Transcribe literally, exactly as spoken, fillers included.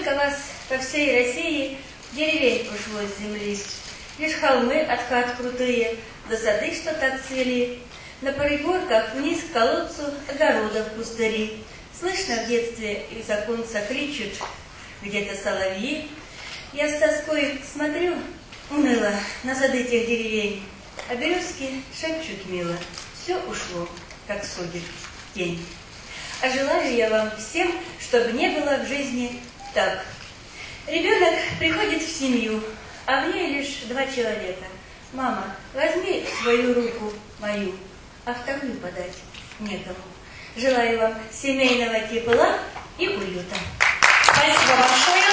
Сколько вас по всей России деревень ушло с земли, лишь холмы от хат крутые, да сады, что так цвели. На пригорках вниз к колодцу огородов пустыри. Слышно в детстве из оконца кричат где-то соловьи. Я с тоской смотрю уныло на сады тех деревень, а березки шепчут мило. Все ушло, как судит тень. А желаю я вам всем, чтобы не было в жизни так. Ребенок приходит в семью, а в ней лишь два человека. Мама, возьми свою руку мою, а вторую подать некому. Желаю вам семейного тепла и уюта. Спасибо большое.